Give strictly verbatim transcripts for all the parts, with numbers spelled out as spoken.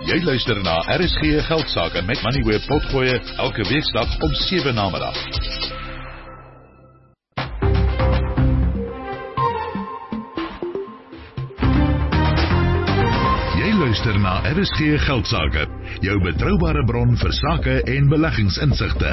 Jy luister na R S G Geldsaake met Moneyweb Potgoe elke weeksdag om sewe namiddag. Jy luister na R S G Geldsaake, jou betroubare bron vir sake en beleggingsinsigte.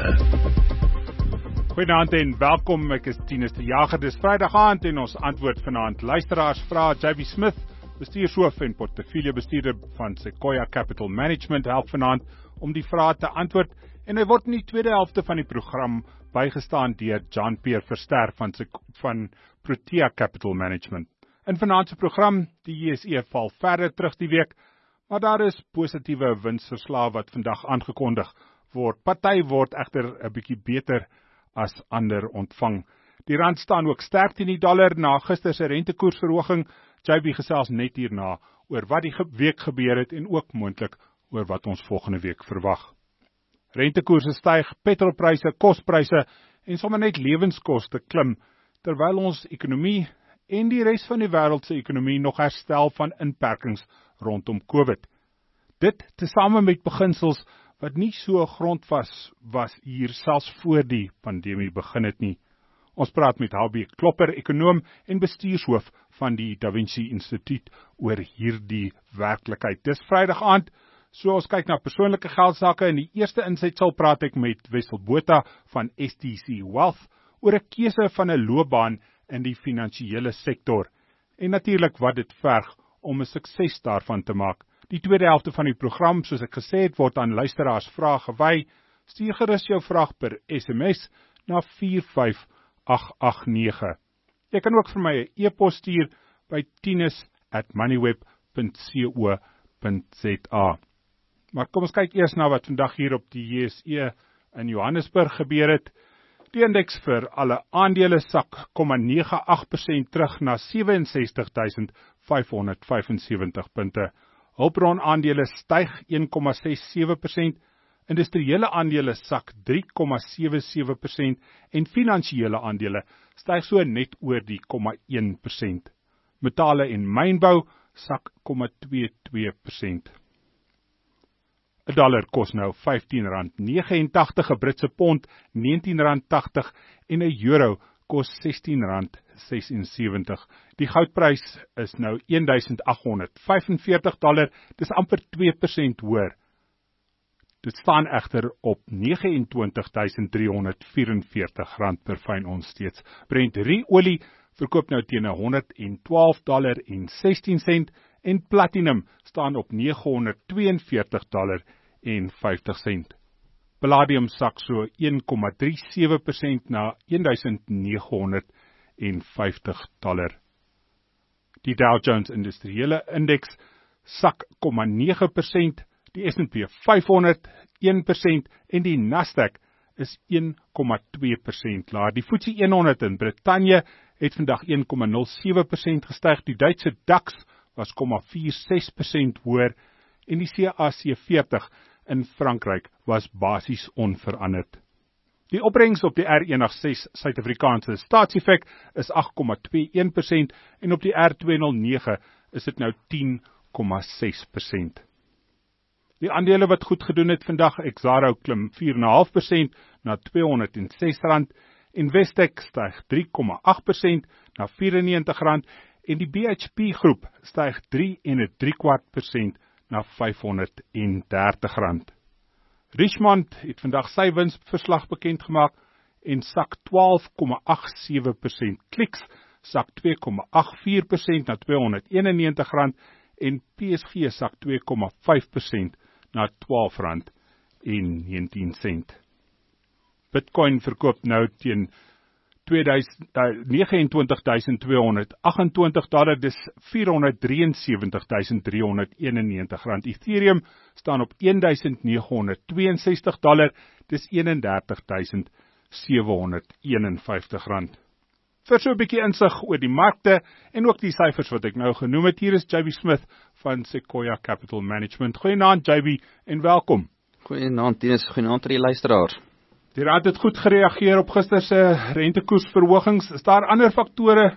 Goeienaand en welkom, ek is Tinus de Jager, dis Vrydag aand en ons antwoord vanaand luisteraars vra. J B Smith, bestuurshoof en portefeuljebestuurder van Sequoia Capital Management, help vanaand om die vrae te antwoord en hy word in die tweede helfte van die program bygestaan deur Jean-Pierre Verster van, van Protea Capital Management. In vanaand se program, die J S E val verder terug die week, maar daar is positiewe winsverslae wat vandag aangekondig word. Party word egter 'n bietjie beter as ander ontvang. Die rand staan ook sterk teen die dollar na gister se rentekoersverhoging. J B gesels net hierna oor wat die week gebeur het en ook moontlik oor wat ons volgende week verwag. Rentekoerse styg, petrolpryse, kospryse en sommer net lewenskoste klim, terwyl ons ekonomie en die res van die wêreld se ekonomie nog herstel van inperkings rondom COVID. Dit tesame met beginsels wat nie so grondvas was hier selfs voor die pandemie begin het nie. Ons praat met H B Klopper, ekonoom en bestuurshoof van die Da Vinci Instituut oor hierdie werklikheid. Dis Vrydag aand, so ons kyk na persoonlike geldsaake. In die eerste insetsel praat ek met Wessel Botha van S T C Wealth oor 'n keuse van 'n loopbaan in die finansiële sektor en natuurlik wat dit verg om 'n sukses daarvan te maak. Die tweede helfte van die program, soos ek gesê het, word aan luisteraars vrae gewy. Stuur gerus jou vraag per S M S na vier vyf agt agt nege. Jy kan ook vir my 'n e-pos stuur by tinus at moneyweb punt co punt za. Maar kom ons kyk eers na wat vandag hier op die J S E in Johannesburg gebeur het. Die indeks vir alle aandele sak nul komma nege agt persent terug na sewe en sestig tuisend vyf honderd vyf en sewentig punte. Hulpbron aandele styg een komma ses sewe persent, industriële aandele sak drie komma sewe sewe persent en finansiële aandele styg so net oor die nul komma een persent. Metale en mynbou sak nul komma twee twee persent. 'n Dollar kos nou vyftien rand negenentagtig, 'n Britse pond negentien rand tagtig en 'n euro kos sestien rand ses en sewentig. Die goudprys is nou een duisend agt honderd vyf en veertig dollar, dis amper twee persent hoër. Dit staan egter op vyf agt nege duisend drie honderd vyf en veertig rand per fyn ons steeds. Brent olie verkoop nou teen honderd en twaalf dollar en sestien sent en platinum staan op nege honderd twee en veertig dollar en vyftig sent. Palladium sak so een komma drie sewe persent na een duisend nege honderd en vyftig dollar. Die Dow Jones Industriële Indeks sak nul komma nege persent, die S en P vyfhonderd een persent en die Nasdaq is een komma twee persent laer. Die F T S E honderd in Brittanje het vandag een komma nul sewe persent gestyg, die Duitse DAX was nul komma vier ses persent hoër en die C A C veertig in Frankryk was basies onveranderd. Die opbrengs op die R een agt ses Suid-Afrikaanse staatseffek is agt komma twee een persent en op die R twee nul nege is dit nou tien komma ses persent. Die aandele wat goed gedoen het vandag, Exxaro klim vier komma vyf persent na tweehonderd en ses rand, Investec styg drie komma agt persent na vyf en negentig rand en die B H P groep styg drie en 'n drie kwart persent na vyfhonderd en dertig rand. Richemont het vandag sy winsverslag bekend gemaak en sak twaalf komma agt sewe persent. Clicks sak twee komma agt vier persent na tweehonderd en een en negentig rand en P S G sak twee komma vyf persent na twaalf rand en negentien sent. Bitcoin verkoop nou teen vyf twee duisend twee honderd agt en twintig dollar, dis vier honderd drie en sewentig duisend drie honderd een en negentig rand. Ethereum staan op een duisend nege honderd twee en sestig dollar, dis een en dertig duisend sewe honderd een en vyftig rand. Vir so 'n bietjie insig oor die markte en ook die syfers wat ek nou genoem het, hier is J B Smith van Sequoia Capital Management. Goeienaand J B en welkom. Goeienaand Tinus, goeienaand aan die luisteraars. Die raad het goed gereageer op gister se rentekoersverhogings. Is daar ander faktore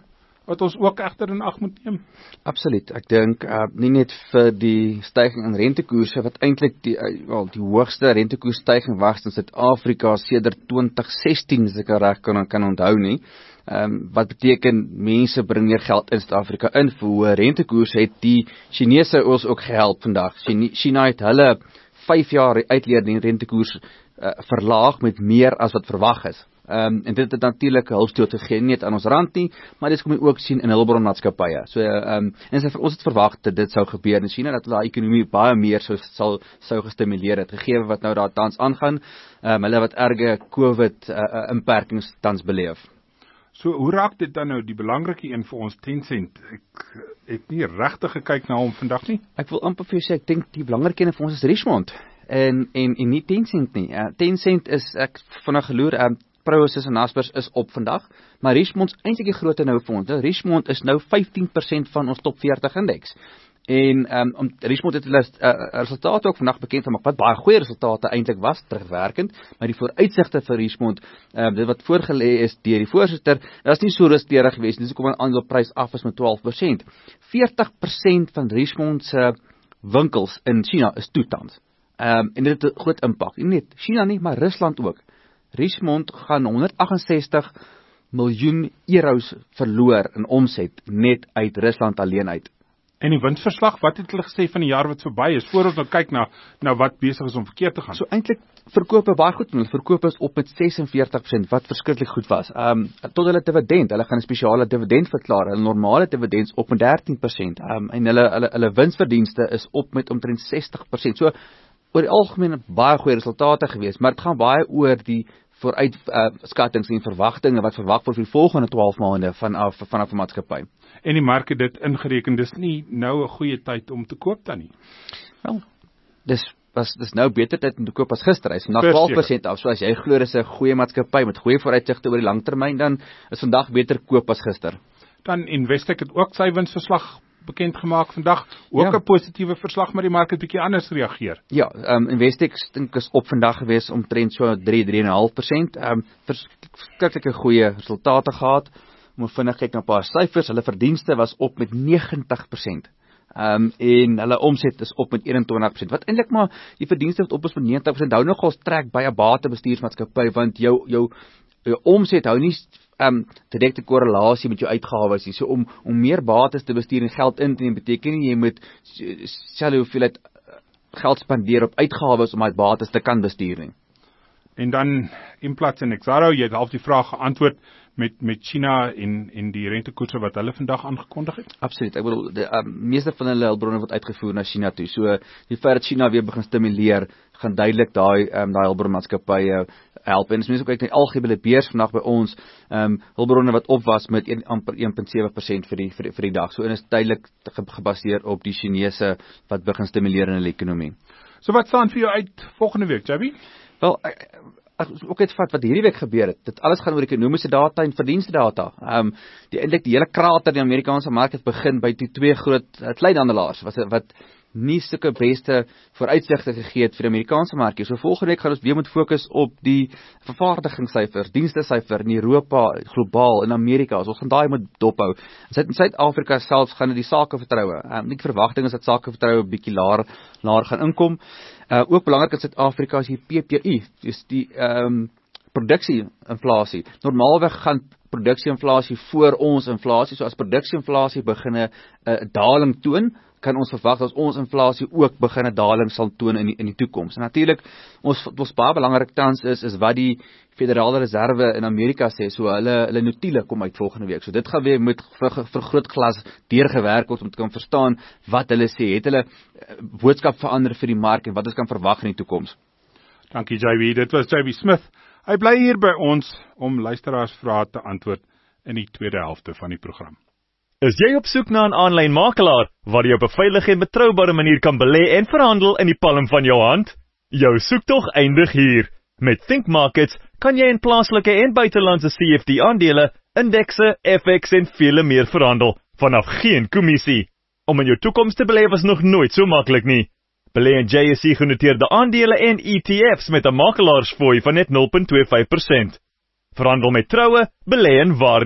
wat ons ook egter in ag moet neem? Absoluut. Ek dink uh, nie net vir die styging in rentekoerse wat eintlik die uh, wel die hoogste rentekoersstyging was in Suid-Afrika sedert twintig sestien as ek reg kan kan onthou nie. Um, wat beteken mense bring meer geld in Suid-Afrika in vir hoë rentekoerse, het die Chinese ons ook gehelp vandag. China, China het hulle vyf jaar uitleer rentekoers uh, verlaag met meer as wat verwag is. Um, en dit het natuurlik 'n hulpstoot gegee, nie net aan ons rand nie, maar dit kom jy ook sien in hulpbronmaatskappye. So, um, en sy, ons het verwag dat dit sou gebeur in China, dat hulle die ekonomie baie meer so, sal, sou gestimuleer het, gegee wat nou daar tans aangaan, um, hulle wat erge COVID uh, uh, inperkings tans beleef. So, hoe raak dit dan nou die belangrike een vir ons Tencent? Ek het nie regtig gekyk na hom vandag nie. Ek wil amper vir jou sê, ek dink die belangrike een vir ons is Richemont, en, en, en nie Tencent nie. Uh, Tencent is, ek vanaf geloer, um, Prosus en Naspers is op vandag, maar Richemont is eintlik die groot nou vir ons. Richemont is nou vyftien persent van ons top veertig indeks. En um, Richemont het hulle uh, resultate ook vandag bekend gemaak, wat baie goeie resultate eintlik was, terugwerkend, maar die vooruitsigte vir Richemont, uh, dit wat voorgelê is deur die voorsitter, dit is nie so rustig geweest, dis hoekom 'n aandeleprys af is met twaalf persent. veertig persent van Richemont se winkels in China is toe tans. Um, en dit het 'n groot impak. Nie net China nie, maar Rusland ook. Richemont gaan honderdagt-ses-tig miljoen euros verloor in omset net uit Rusland alleen uit. En die winsverslag, wat het hulle gesê van die jaar wat verby is, voor ons nou kyk na, na wat besig is om verkeerd te gaan? So eintlik verkope baie goed, hulle verkope is op met ses en veertig persent, wat verskriklik goed was. Um, tot hulle dividend, hulle gaan 'n spesiale dividend verklaar, hulle normale dividends op met dertien persent, um, en hulle, hulle, hulle winsverdienste is op met omtrent sestig persent. So, oor die algemeen baie goeie resultate gewees, maar dit gaan baie oor die vooruit uh, skattings en verwagtinge wat verwag word vir die volgende twaalf maande vanaf vanaf 'n maatskappy. En die mark het dit ingereken, dis nie nou 'n goeie tyd om te koop dan nie. Wel, dis was dis nou beter tyd om te koop as gister. Hy's vandag twaalf persent af. So as jy glo dis 'n goeie maatskappy met goeie vooruitsigte oor die langtermyn, dan is vandag beter koop as gister. Dan Investec het ook sy winsverslag bekend gemaak vandag, ook 'n ja. positiewe verslag, maar die mark het bietjie anders reageer. Ja, um, Investec dink is op vandag gewees omtrent so drie, drie komma vyf persent. Um, verskriklike goeie resultate gehad. Om vinnig kyk na 'n paar syfers, hulle verdienste was op met negentig persent. Um, en hulle omset is op met eenentwintig persent. Wat eintlik maar die verdienste wat op is met negentig persent hou nogal trek by 'n batebestuursmaatskappy, want jou jou jou omset hou nie um, direkte korrelasie met jou uitgawes nie. So om om meer bates te bestuur en geld in te neem beteken nie jy moet selfe hoeveelheid geld spandeer op uitgawes om uit bates te kan bestuur nie. En dan Implats en Exxaro, jy het half die vraag geantwoord met met China en en die rentekoerse wat hulle vandag aangekondig het. Absoluut. Ek bedoel die um, meeste van hulle hulpbronne word uitgevoer na China toe. So die feit dat China weer begin stimuleer, gaan duidelik daai um, daai hulpbronmaatskappye help. En as mens ook kyk na die algehele beurs vandag by ons, um, hulpbronne wat op was met amper een komma sewe persent vir die vir die, vir die dag. So en is duidelik gebaseer op die Chinese wat begin stimuleer in hulle ekonomie. So wat staan vir jou uit volgende week, Javi? Wel, ek, ek ook het vat wat hierdie week gebeur het. Dit alles gaan oor ekonomiese data en verdienste data. Um, die eintlik die hele krater in die Amerikaanse mark het begin by die twee groot uh, kleinhandelaars wat wat nie sulke beste vooruitsigte gegee het vir die Amerikaanse mark. So volgende week gaan ons weer moet fokus op die vervaardigingssyfers, dienstesyfer in Europa, globaal in Amerika. So ons gaan daai moet dophou. In Suid-Afrika selfs gaan dit die sakevertroue. Um, die verwagting is dat sakevertroue 'n bietjie laer laer gaan inkom. Uh, ook belangrik in Suid-Afrika is die P P I, dis die um, produksie-inflasie. Normaalweg gaan produksie-inflasie voor ons inflasie, so as produksie-inflasie begin 'n uh, daling toon, kan ons verwag dat ons inflasie ook begin 'n daling sal toon in die, in die toekoms. En natuurlik, ons ons baie belangrik tans is is wat die Federale Reserve in Amerika sê, so hulle hulle notiele kom uit volgende week. So dit gaan weer met vergrootglas deurgewerk word om te kan verstaan wat hulle sê. Het hulle boodskap verander vir die mark en wat ons kan verwag in die toekoms. Dankie J B, dit was J B Smith. Hy bly hier by ons om luisteraarsvrae te antwoord in die tweede helfte van die program. Is jy op soek na 'n aanlyn makelaar waar jy op 'n veilige en betroubare manier kan belê en verhandel in die palm van jou hand? Jou soektog eindig hier. Met Think Markets kan jy in plaaslike en buitelandse C F D-aandele, indekse, F X en vele meer verhandel vanaf geen kommissie. Om in jou toekoms te belê was nog nooit so maklik nie. Belê in J S E genoteerde aandele en E T F's met 'n makelaarsfooi van net nul komma twee vyf persent. Verhandel met troue, belê in waarde.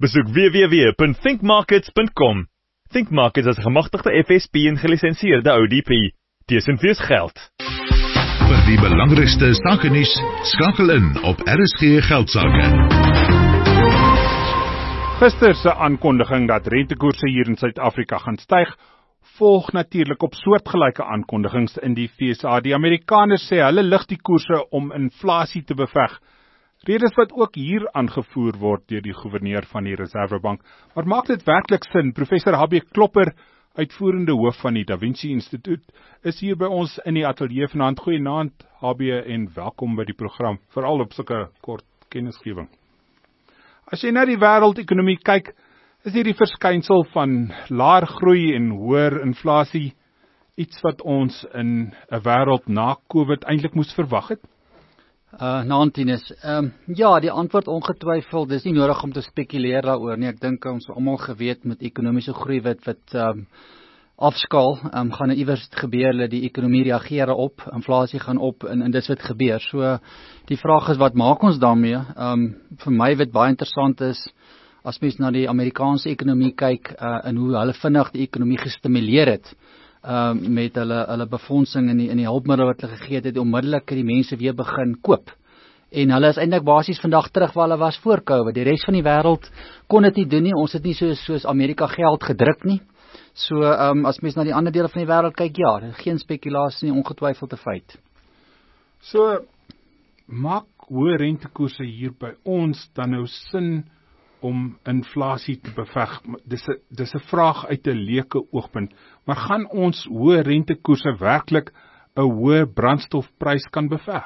Besoek w w w punt think markets punt com. Think Markets is 'n gemagtigde F S P en gelisensieerde O D P. Tesenfees geld. Vir die belangrikste sake nuus, skakel in op R S G Geldsaake. Gister se aankondiging dat rentekoerse hier in Suid-Afrika gaan styg, volg natuurlik op soortgelyke aankondigings in die V S A. Die Amerikaners sê hulle lig die koerse om inflasie te beveg. Redes wat ook hier aangevoer word deur die gouverneur van die Reservebank. Maar maak dit werklik sin? Professor H B Klopper, uitvoerende hoof van die Da Vinci Instituut, is hier by ons in die ateljee vanaand. Goeienaand H B en welkom by die program, veral op sulke kort kennisgewing. As jy na die wêreldekonomie kyk, is hier die verskynsel van laer groei en hoër inflasie iets wat ons in 'n wêreld na COVID eintlik moes verwag het? Uh, Naantienis, um, ja, die antwoord ongetwyfeld, dis nie nodig om te spekuleer daaroor nie. Ek dink ons almal geweet met ekonomiese groei wat wat um, afskaal, um, gaan dit iewers gebeur dat die ekonomie reageer op, inflasie gaan op en, en dis wat gebeur. So die vraag is, wat maak ons daarmee? Um, vir my wat baie interessant is, as mens na die Amerikaanse ekonomie kyk uh, en hoe hulle vinnig die ekonomie gestimuleer het, Uh, met hulle, hulle befondsing in die, in die hulpmiddel wat hulle gegee het, onmiddellik die mense weer begin koop. En hulle is eintlik basies vandag terug waar hulle was voor COVID. Die res van die wêreld kon dit nie doen nie. Ons het nie soos, soos Amerika geld gedruk nie. So um, as mens na die ander dele van die wêreld kyk, ja, geen spekulasie nie, ongetwyfeld 'n feit. So maak hoë rentekoerse hier by ons dan nou sin om inflasie te beveg? Dis 'n dis 'n vraag uit 'n leuke oogpunt. Maar gaan ons hoë rentekoerse werklik 'n hoë brandstofprys kan beveg?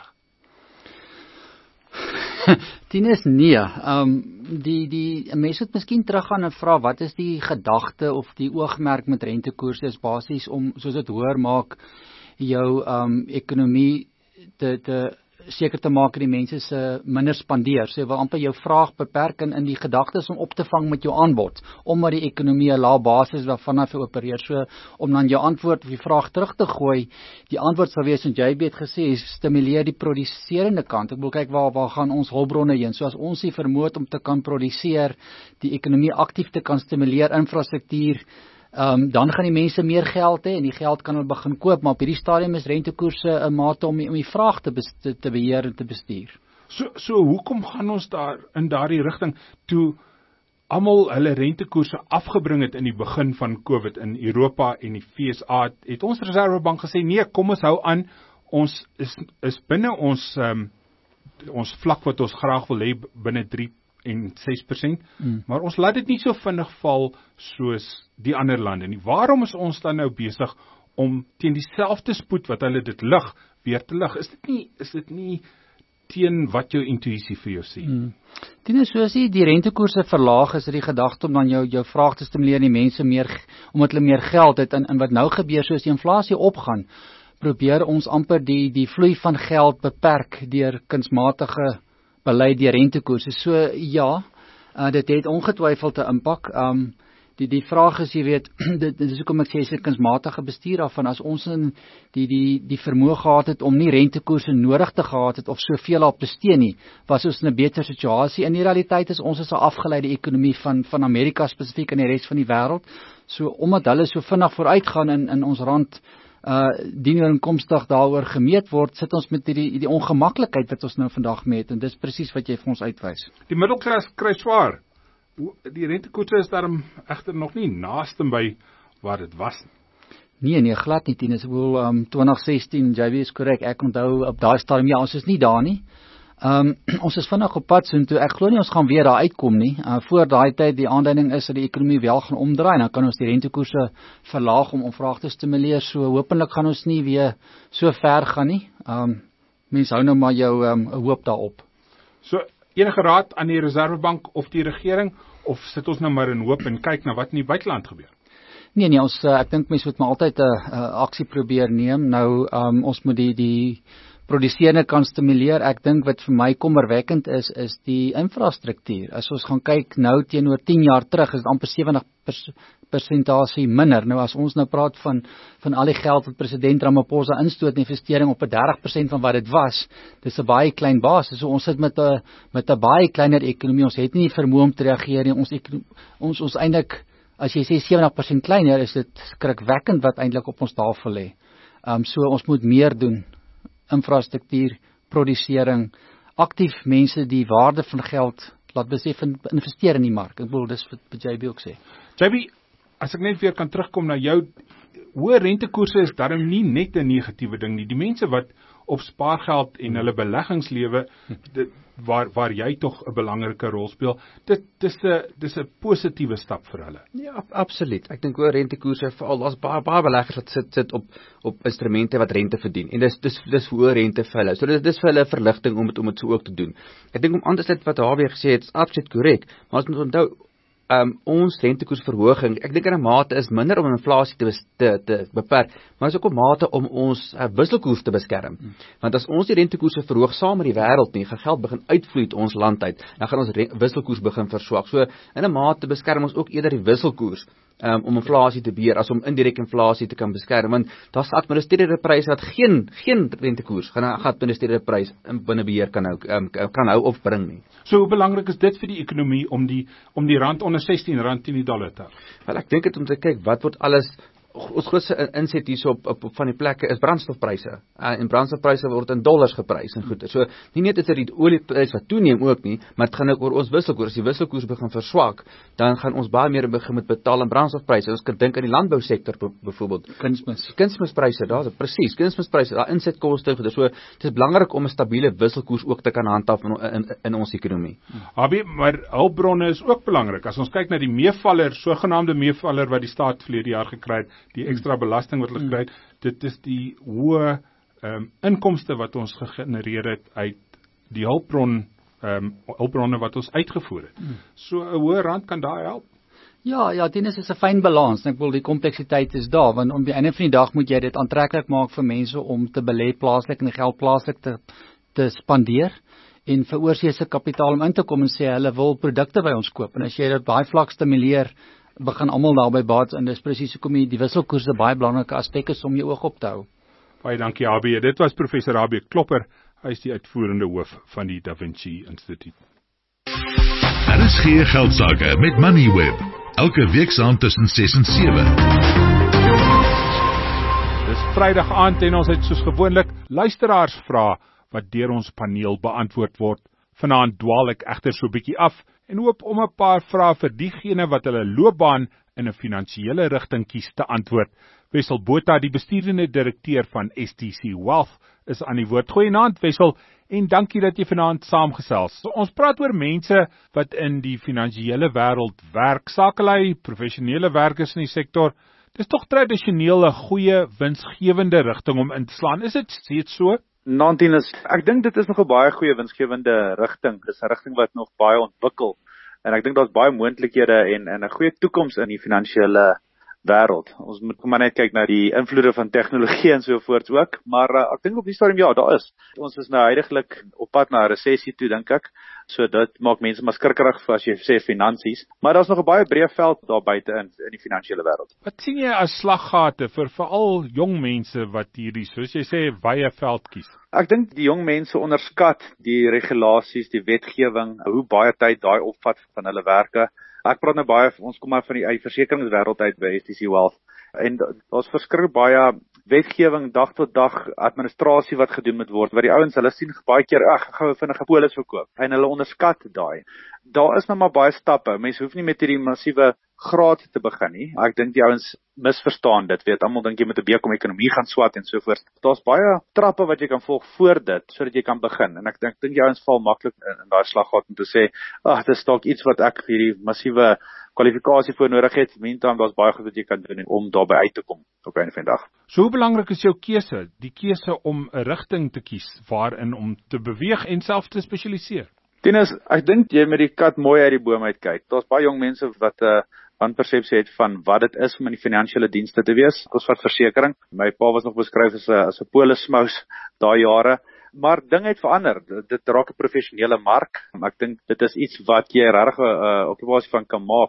Tinus, nee. Um, die die mense moet miskien teruggaan en vra wat is die gedagte of die oogmerk met rentekoerse? Is basies om, soos dit hoor, maak jou um, ekonomie te te seker te maak dat die mense se minder spandeer. So jy wil amper jou vraag beperk in, in die gedagtes om op te vang met jou aanbod, omdat die ekonomie 'n lae basis waarvan hy opereer. So om dan jou antwoord of die vraag terug te gooi, die antwoord sal wees, en jy het gesê, stimuleer die produserende kant. Ek wil kyk waar waar gaan ons hulpbronne heen. So as ons die vermoed om te kan produseer, die ekonomie aktief te kan stimuleer, infrastruktuur, Um, dan gaan die mense meer geld hê en die geld kan hulle begin koop, maar op hierdie stadium is rentekoerse 'n mate om die, om die vraag te, te, te beheer en te bestuur. So so hoekom gaan ons daar in daardie rigting toe almal hulle rentekoerse afgebring het in die begin van COVID in Europa en die V S A? Het ons Reservebank gesê nee, kom ons hou aan, ons is is binne ons um, ons vlak wat ons graag wil hê binne drie en ses persent, mm. maar ons laat dit nie so vinnig val soos die ander lande nie. Waarom is ons dan nou besig om teen dieselfde spoed wat hulle dit lig, weer te lig? Is dit nie, is dit nie teen wat jou intuïsie vir jou sê? Mm. Tinus, soos die, die rentekoerse verlaag, is dit die gedagte om dan jou, jou vraag te stimuleer die mense meer, omdat hulle meer geld het, en, en wat nou gebeur, soos die inflasie opgaan, probeer ons amper die, die vloei van geld beperk deur kunsmatige beleid die rentekoerse. So ja, uh, dit het ongetwyfeld 'n impak. Um, die die vraag is, jy weet, dit, dit is hoekom ek sê is 'n kunsmatige bestuur daarvan. As ons in die die die vermoë gehad het om nie rentekoerse nodig te gehad het of soveel op te steun nie, was ons in 'n beter situasie. In die realiteit is ons is 'n afgeleide ekonomie van van Amerika spesifiek en die res van die wêreld. So omdat hulle so vinnig vooruitgaan in in ons rand Uh, dienooreenkomstig daaroor gemeet word, sit ons met die, die ongemaklikheid wat ons nou vandag meet, en dis presies wat jy vir ons uitwys. Die middelklas kry swaar. Die rentekoerse is daarom egter nog nie naaste by waar dit was nie. Nee, nee, glad nie, Tinus. Ek bedoel, um, twintig sestien, J B is korrek, ek onthou op daai stadium, ja, ons is nie daar nie. Um, ons is vinnig op pad soontoe. Ek glo nie ons gaan weer daar uitkom nie. Uh, voor daai tyd die aanduiding is dat die ekonomie wel gaan omdraai, en dan kan ons die rentekoerse verlaag om om vraag te stimuleer. So hopelik gaan ons nie weer so ver gaan nie. Um, mens hou nou maar jou um, hoop daarop. So enige raad aan die Reservebank of die regering, of sit ons nou maar in hoop en kyk na wat in die buiteland gebeur? Nee, nee, ons uh, ek dink mense moet maar altyd 'n uh, uh, aksie probeer neem. Nou um, ons moet die die produseerende kan stimuleer. Ek dink wat vir my kommerwekkend is, is die infrastruktuur. As ons gaan kyk nou teenoor tien jaar terug, is dit amper sewentig persentasie minder. Nou as ons nou praat van van al die geld wat president Ramaphosa instoot in investering op 'n dertig persent van wat dit was, dis 'n baie klein basis. So ons sit met 'n met 'n baie kleiner ekonomie. Ons het nie die vermoë om te reageer nie. Ons ons ons eintlik, as jy sê sewentig persent kleiner, is dit skrikwekkend wat eintlik op ons tafel lê. Um so ons moet meer doen. Infrastruktuur, produsering, aktief mense die waarde van geld laat besef en investeer in die mark. Ek bedoel dis wat J B ook sê. J B, as ek net weer kan terugkom na jou, hoë rentekoerse is daarom nie net 'n negatiewe ding nie. Die mense wat op spaargeld en hulle beleggings lewe, dit, waar waar jy tog 'n belangrike rol speel, dit dis 'n dis 'n positiewe stap vir hulle. Ja, absoluut. Ek dink oor rentekoerse veral daar's baie baie beleggers wat sit sit op op instrumente wat rente verdien. En dis dis dis hoë rente vir hulle. So dit dis vir hulle 'n verligting om dit om dit so ook te doen. Ek dink om aan te sluit wat H B gesê het, is absoluut korrek. Maar ons moet onthou Um, ons rentekoersverhoging, ek dink in 'n mate is minder om inflasie te, te, te beperk, maar is ook 'n mate om ons uh, wisselkoers te beskerm. Hmm. Want as ons die rentekoerse verhoog saam met die wêreld nie, gaan geld begin uitvloei uit ons land uit, dan gaan ons wisselkoers begin verswak. So in 'n mate beskerm ons ook eerder die wisselkoers um, om inflasie te beheer as om indirek inflasie te kan beskerm. Want daar's administreerde pryse wat geen geen rentekoers gaan gaan administreerde prys binne beheer kan hou um, kan hou of bring nie. So hoe belangrik is dit vir die ekonomie om die om die rand onder sestien rand teen die dollar te hou? Wel, ek dink dit om te kyk wat word alles ons grootste inset hierso op, op, op van die plekke is brandstofpryse. Uh, en brandstofpryse word in dollars geprys en goeder. So nie net is dit die olieprys wat toeneem ook nie, maar dit gaan ook oor ons wisselkoers. As die wisselkoers begin verswak, dan gaan ons baie meer begin met betaal aan brandstofpryse. Ons kan dink aan die landbousektor byvoorbeeld. Kunsmis. Kunsmispryse, daar is presies. Kunsmispryse, daar insetkoste goeder. So dit is belangrik om 'n stabiele wisselkoers ook te kan handhaaf in, in, in ons ekonomie. Habie, maar hulpbronne is ook belangrik. As ons kyk na die meevaller, sogenaamde meevaller wat die staat verlede jaar gekry het, die ekstra belasting wat hulle kry, mm. dit is die hoë um, inkomste wat ons gegenereer het uit die hulpbron, um, hulpbronne wat ons uitgevoer het. Mm. So 'n hoë rand kan daar help. Ja, ja, dit is 'n fyn balans. Ek bedoel die kompleksiteit is daar, want op die einde van die dag moet jy dit aantreklik maak vir mense om te belê plaaslik en die geld plaaslik te te spandeer en vir oorsese kapitaal om in te kom en sê hulle wil produkte by ons koop. En as jy dit baie vlak stimuleer, begin almal daarby baat en dis presies hoekom die wisselkoerse baie belangrike aspek is om jou oog op te hou. Baie dankie H B. Dit was professor H B Klopper. Hy is die uitvoerende hoof van die Da Vinci Instituut. Daar is geen geldsaake met Moneyweb. Elke week saam tussen ses en sewe. Dis Vrydag aand en ons het soos gewoonlik luisteraars vra wat deur ons paneel beantwoord word. Vanaand dwaal ek egter so 'n bietjie af en hoop om 'n paar vrae vir diegene wat hulle loopbaan in 'n finansiële rigting kies te antwoord. Wessel Botha, die bestuurende direkteur van S T C Wealth, is aan die woord. Goeienaand Wessel en dankie dat jy vanaand saamgesels. So, ons praat oor mense wat in die finansiële wêreld werk, sakelei, professionele werkers in die sektor. Dis tog tradisioneel 'n goeie winsgewende rigting om in te slaan. Is dit steeds so? negtien is, ek dink dit is nog 'n baie goeie winsgewende rigting. Dis 'n rigting wat nog baie ontwikkel. En ek dink daar's baie moontlikhede en en 'n goeie toekoms in die finansiële wêreld. Ons moet maar net kyk na die invloede van tegnologie en so voorts ook, maar uh, ek dink op die stadium ja, daar is. Ons is nou heidaglik op pad na 'n resessie toe, dink ek. So dit maak mense maar skrikkerig as jy sê finansies, maar daar's nog 'n baie breë veld daar buite in in die finansiële wêreld. Wat sien jy as slaggate vir veral jong mense wat hierdie, soos jy sê, wye veld kies? Ek dink die jong mense onderskat die regulasies, die wetgewing, hoe baie tyd daai opvat van hulle werke. Ek praat nou baie, ons kom maar van die versekeringswêreld uit by S T C Wealth. En daar's verskriklik baie wetgewing, dag tot dag administrasie wat gedoen moet word, wat die ouens, hulle sien baie keer, ag, gou vinnige polis verkoop, en hulle onderskat daai. Daar is nou maar baie stappe, mense hoef nie met hierdie massiewe graad te begin nie. Ek dink die ouens misverstaan dit, weet, almal dink jy moet 'n B Kom ekonomie gaan swat en so voort. Daar's baie trappe wat jy kan volg voor dit, sodat jy kan begin, en ek dink dink die ouens val maklik in, in daai slaggat om te sê, ag, dis dalk iets wat ek hierdie massiewe kwalifikasie voor nodig het. Meantime, daar's baie goed wat jy kan doen om daarby uit te kom op 'n van die dag. So hoe belangrik is jou keuse, die keuse om 'n rigting te kies waarin om te beweeg en self te spesialiseer? Tenus, ek dink jy met die kat mooi uit die boom uitkyk. Daar's baie jong mense wat 'n uh, wanpersepsie het van wat dit is om in die finansiële dienste te wees. Ons vat versekering. My pa was nog beskryf as 'n as 'n polismous daai jare. Maar dinge het verander. Dit raak 'n professionele mark. Ek dink dit is iets wat jy regtig 'n uh, okupasie van kan maak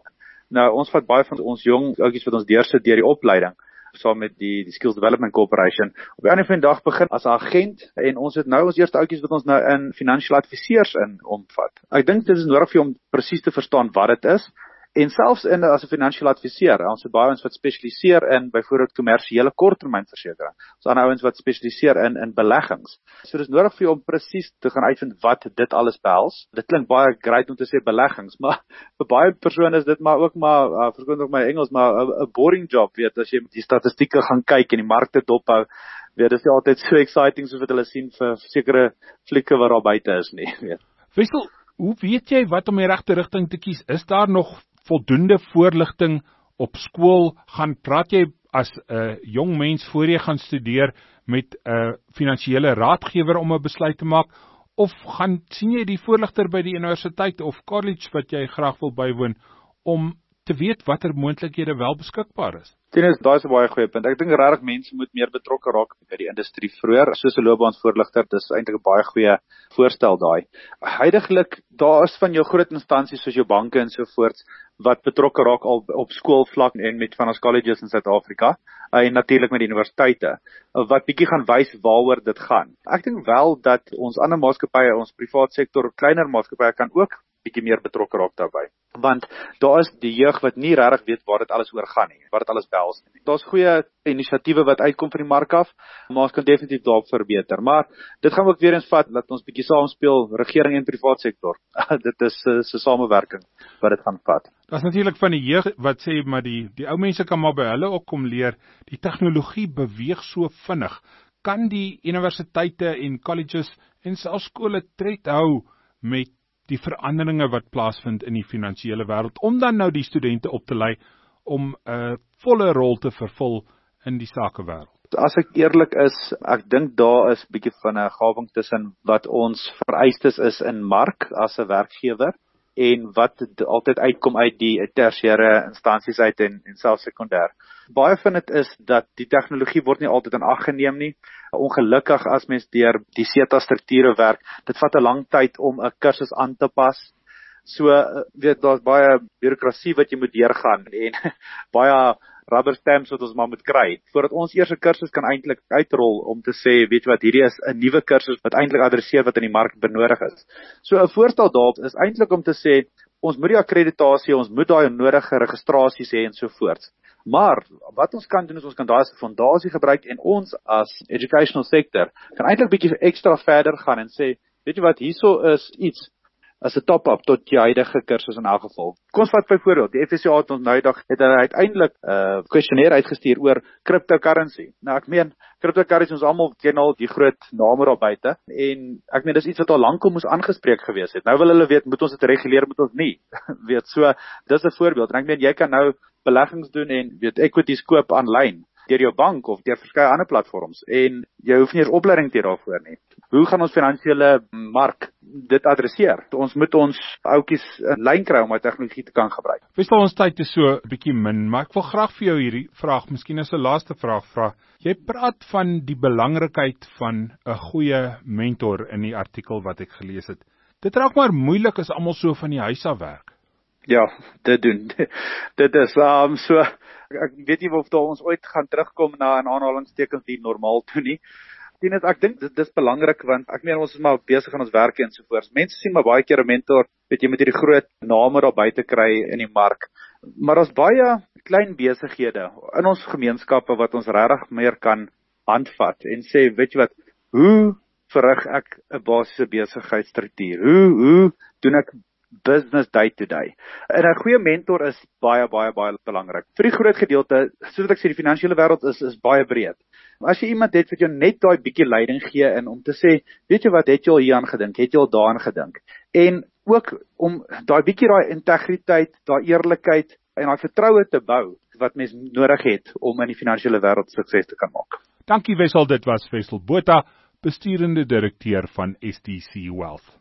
Nou, ons vat baie van ons jong ouetjies wat ons deursit deur die opleiding, saam met die, die Skills Development Corporation. Op die einde van die dag begin as 'n agent en ons het nou ons eerste ouetjies wat ons nou in finansiële adviseurs in omvat. Ek dink dit is nodig vir om presies te verstaan wat dit is. En selfs in as 'n finansiële adviseur, ons het baie ouens wat spesialiseer in byvoorbeeld kommersiële korttermynversekering. Ons ander ouens wat spesialiseer in in beleggings. So dis nodig vir jou om presies te gaan uitvind wat dit alles behels. Dit klink baie great om te sê beleggings, maar vir baie persone is dit maar ook maar uh, verskoon tog my Engels, maar 'n boring job, weet, as jy die statistieke gaan kyk en die markte dophou. Weet, dit is nie altyd so exciting soos wat hulle sien vir sekere flieke wat daar buite is nie, weet. Wessel, hoe weet jy wat om die regte rigting te kies? Is daar nog voldoende voorligting op skool? Gaan praat jy as 'n uh, jong mens voor jy gaan studeer met 'n uh, finansiële raadgewer om 'n besluit te maak, of gaan sien jy die voorligter by die universiteit of college wat jy graag wil bywoon om te weet watter moontlikhede wel beskikbaar is? Tinus, daai is 'n baie goeie punt. Ek dink regtig mense moet meer betrokke raak by die industrie vroeër, soos 'n loopbaansvoorligter. Dis eintlik 'n baie goeie voorstel daai. Huidigelik, daar is van jou groot instansies soos jou banke en so voort wat betrokke raak al op skoolvlak en met van ons colleges in Suid-Afrika en natuurlik met die universiteite wat bietjie gaan wys waaroor dit gaan. Ek dink wel dat ons ander maatskappye, ons privaat sektor, kleiner maatskappye kan ook bietjie meer betrokke raak daarbey. Want daar is die jeug wat nie regtig weet waar dit alles oor gaan nie, waar dit alles behels nie. Daar's goeie inisiatiewe wat uitkom van die mark af, maar ons kan definitief daarop verbeter. Maar dit gaan ook weer eens vat dat ons bietjie saamspeel, regering en privaat sektor. Dit is 'n so samewerking wat dit gaan vat. Daar's natuurlik van die jeug wat sê maar die die ou mense kan maar by hulle ook kom leer. Die tegnologie beweeg so vinnig. Kan die universiteite en colleges en selfs skole tred hou met die veranderinge wat plaasvind in die finansiële wêreld, om dan nou die studente op te lei om 'n uh, volle rol te vervul in die sakewêreld? As ek eerlik is, ek dink daar is bietjie van 'n gaping tussen wat ons vereistes is in mark as 'n werkgewer en wat altyd uitkom uit die tersiêre instansies uit en, en selfs sekondêr. Baie van dit is dat die tegnologie word nie altyd in ag geneem nie. Ongelukkig as mens deur die SETA-strukture werk, dit vat 'n lang tyd om 'n kursus aan te pas. So, weet, daar's baie bureaukrasie wat jy moet deurgaan en baie rubber stamps wat ons maar moet kry, voordat ons eers 'n kursus kan eintlik uitrol om te sê, weet jy wat, hierdie is 'n nuwe kursus wat eintlik adresseer wat in die mark benodig is. So 'n voorstel daarop is eintlik om te sê, ons moet die akkreditasie, ons moet daai nodige registrasies hê en so voort. Maar wat ons kan doen is ons kan daai as 'n fondasie gebruik en ons as educational sector kan eintlik bietjie ekstra verder gaan en sê, weet jy wat, hierso is iets as 'n top-up tot die huidige kursus in elk geval. Kom ons vat byvoorbeeld, die F S C A het ons nou dag het hulle uiteindelik 'n uh, questionnaire uitgestuur oor cryptocurrency. Nou ek meen, cryptocurrency ons almal ken al die groot name daar buite en ek meen dis iets wat al lankal moes aangespreek gewees het. Nou wil hulle weet, moet ons dit reguleer, moet ons nie? Weet, so dis 'n voorbeeld. En ek meen jy kan nou beleggings doen en weet equities koop aanlyn deur jou bank of deur verskeie ander platforms en jy hoef nie eens opleiding te hê daarvoor nie. Hoe gaan ons finansiële mark dit adresseer? Ons moet ons ouetjies in lyn kry om daai tegnologie te kan gebruik. Verstaan, ons tyd is so 'n bietjie min, maar ek wil graag vir jou hierdie vraag, miskien as 'n laaste vraag vra. Jy praat van die belangrikheid van 'n goeie mentor in die artikel wat ek gelees het. Dit raak maar moeilik as almal so van die huis af werk. Ja, dit doen. Dit is um, so, ek weet nie of ons ooit gaan terugkom na 'n aanhalingstekens die normaal toe nie. Tinus, ek dink dit is belangrik want ek meen ons is maar besig aan ons werk en so voort. Mense sien maar baie keer 'n mentor, weet jy, met hierdie groot name daar buite kry in die mark. Maar daar's baie klein besighede in ons gemeenskappe wat ons regtig meer kan handvat en sê, weet jy wat, hoe verrig ek 'n basiese besigheidsstruktuur? Hoe hoe doen ek business day to day? En 'n goeie mentor is baie baie baie belangrik. Vir die groot gedeelte, soos ek sê, die finansiële wêreld is is baie breed. As jy iemand het wat jou net daai bietjie leiding gee en om te sê, weet jy wat, het jy al hieraan gedink, het jy al daaraan gedink? En ook om daai bietjie daai integriteit, daai eerlikheid en daai vertroue te bou wat mens nodig het om in die finansiële wêreld sukses te kan maak. Dankie Wessel, dit was Wessel Botha, besturende direkteur van S D C Wealth.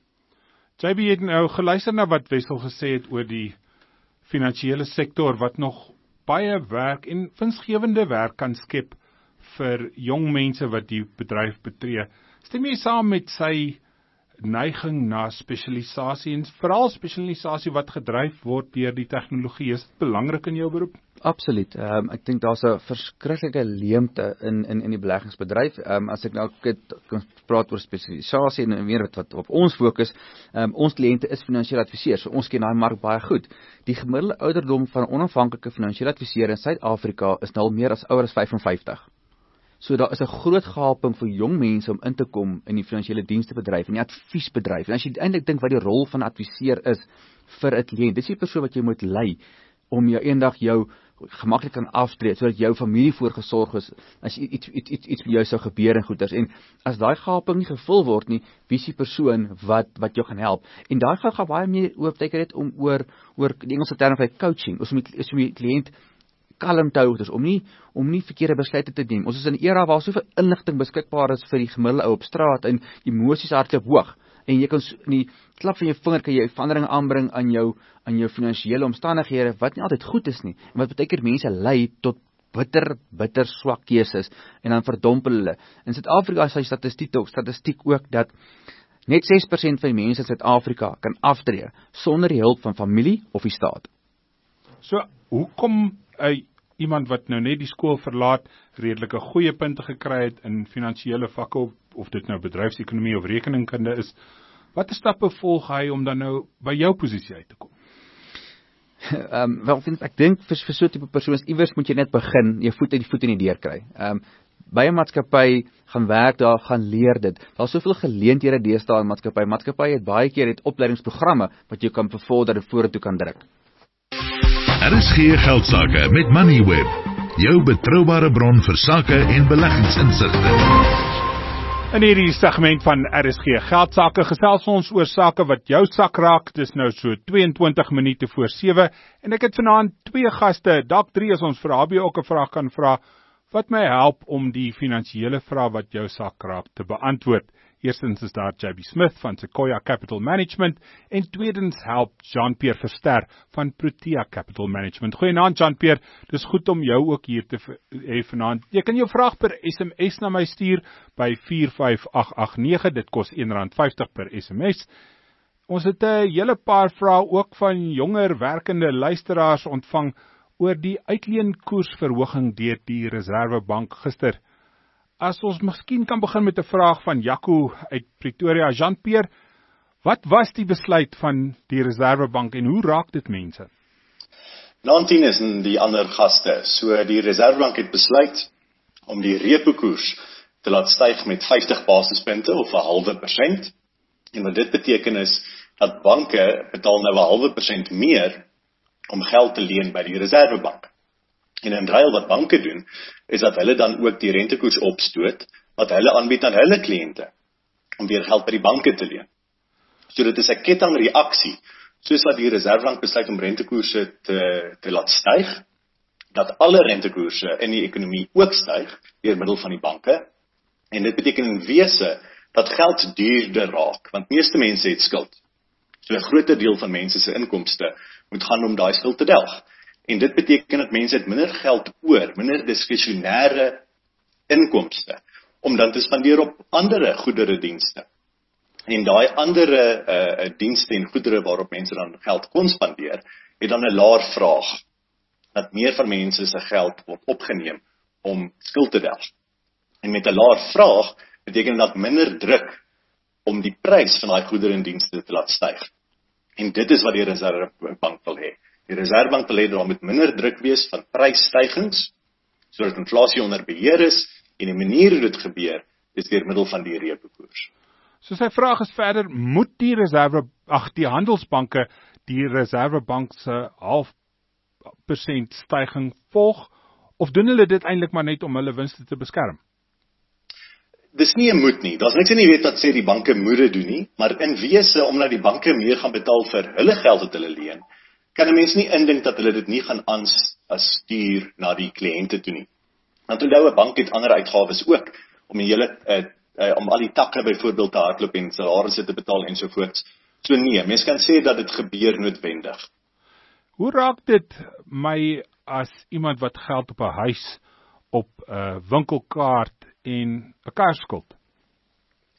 J B het nou geluister na wat Wessel gesê het oor die finansiële sektor wat nog baie werk en winsgewende werk kan skep vir jong mense wat die bedryf betree. Stem jy saam met sy neiging na spesialisasie en veral spesialisasie wat gedryf word deur die tegnologie. Is dit belangrik in jou beroep? Absoluut. Um, ek dink daar's 'n verskriklike leemte in in in die beleggingsbedryf. Um, as ek nou kan praat oor spesialisasie en meer wat, wat op ons fokus, um, ons kliënte is finansiële adviseurs, so ons ken daai mark baie goed. Die gemiddelde ouderdom van 'n onafhanklike finansiële adviseur in Suid-Afrika is nou al meer as ouer as vyf en vyftig. So daar is 'n groot gaping vir jong mense om in te kom in die finansiële dienstebedryf, in die adviesbedryf. En as jy eintlik dink wat die rol van adviseur is vir 'n kliënt, dis die persoon wat jy moet lei om jou eendag jou gemaklik kan aftree, sodat jou familie voorgesorg is as iets iets iets iets met jou sou gebeur en goeders. En as daai gaping nie gevul word nie, wie is die persoon wat wat jou gaan help? En daai gaan gaan baie meer oor teken net om oor oor die Engelse term van coaching, ons moet is om die kliënt kalm te hou, dus om nie om nie verkeerde besluite te neem. Ons is in 'n era waar soveel inligting beskikbaar is vir die gemiddelde ou op straat en emosies hardloop hoog. En jy kan in die klap van jou vinger kan jy verandering aanbring aan jou aan jou finansiële omstandighede wat nie altyd goed is nie. En wat beteken mense lei tot bitter bitter swak keuses en dan verdompel hulle. In Suid-Afrika is die statistiek ook statistiek ook dat net ses persent van die mense in Suid-Afrika kan aftree sonder die hulp van familie of die staat. So, hoekom uh, iemand wat nou net die skool verlaat, redelike goeie punte gekry het in finansiële vakke, of, of dit nou bedryfsekonomie of rekeningkunde is, watter stappe volg hy om dan nou by jou posisie uit te kom? Um, wel, ek dink vir, vir so 'n tipe persoon, iewers moet jy net begin, jou voet uit die voet in die deur kry. Um, by 'n maatskappy gaan werk daar, gaan leer dit. Daar's soveel geleenthede deesdae in maatskappy. Maatskappy het baie keer het opleidingsprogramme wat jy kan bevorder en vorentoe kan druk. R S G Geldsaake met Moneyweb, jou betroubare bron vir sake en beleggingsinsigte. In hierdie segment van R S G Geldsaake gesels ons oor sake wat jou sak raak. Dis nou so tweeëntwintig minute voor sewe en ek het vanaand twee gaste, dalk drie as ons vir Habie ook 'n vraag kan vra, wat my help om die finansiële vraag wat jou sak raak te beantwoord. Eerstens is daar J B Smith van Sequoia Capital Management en tweedens help Jean-Pierre Verster van Protea Capital Management. Goeienaand Jean-Pierre, dis goed om jou ook hier te hê vanaand. Jy kan jou vraag per S M S na my stuur by vier vyf agt agt nege, dit kos een rand vyftig per S M S. Ons het 'n hele paar vrae ook van jonger werkende luisteraars ontvang oor die uitleenkoersverhoging deur die Reserwebank gister. As ons miskien kan begin met 'n vraag van Jaco uit Pretoria. Jean-Pierre, wat was die besluit van die Reserwebank en hoe raak dit mense? Nantien is in die ander gaste. So die Reserwebank het besluit om die repo-koers te laat styg met vyftig basispunte of 'n halwe persent. En wat dit beteken is dat banke betaal nou 'n halwe persent meer om geld te leen by die Reserwebank. En in ruil wat banke doen, is dat hulle dan ook die rentekoers opstoot, wat hulle aanbied aan hulle kliënte, om weer geld by die banke te leen. So dit is 'n kettingreaksie, soos wat die Reserwebank besluit om rentekoerse te, te laat styg, dat alle rentekoerse in die ekonomie ook styg, deur middel van die banke, en dit beteken in wese, dat geld duurder raak, want meeste mense het skuld. So 'n groter deel van mense se inkomste moet gaan om daai skuld te delg. En dit beteken dat mense het minder geld oor, minder diskresionêre inkomste, om dan te spandeer op ander goedere dienste. En daai ander uh, dienste en goedere waarop mense dan geld kon spandeer, het dan 'n laer vraag, dat meer van mense se geld word opgeneem om skuld te delg. En met 'n laer vraag, beteken dat minder druk om die prys van daai goedere en dienste te laat styg. En dit is wat die Reserwebank wil hê. Die Reserwebank wil hê daar moet minder druk wees van prysstygings, sodat inflasie onder beheer is, en die manier hoe dit gebeur, is deur middel van die repo-koers. So sy vraag is verder, moet die Reserve, ag die handelsbanke die Reserwebank se half persent styging volg, of doen hulle dit eintlik maar net om hulle winste te beskerm? Dis nie 'n moet nie. Daar's niks in die wet wat sê die banke moet dit doen nie, maar in wese, omdat die banke meer gaan betaal vir hulle geld wat hulle leen, kan 'n mens nie indink dat hulle dit nie gaan aanstuur na die kliënte toe nie. Want onthou, 'n bank het ander uitgawes ook, om die hele, uh, uh, om al die takke byvoorbeeld te hardloop en salarisse te betaal en so voort. So nee, mens kan sê dat dit gebeur noodwendig. Hoe raak dit my as iemand wat geld op 'n huis, op 'n winkelkaart en 'n kaarskuld?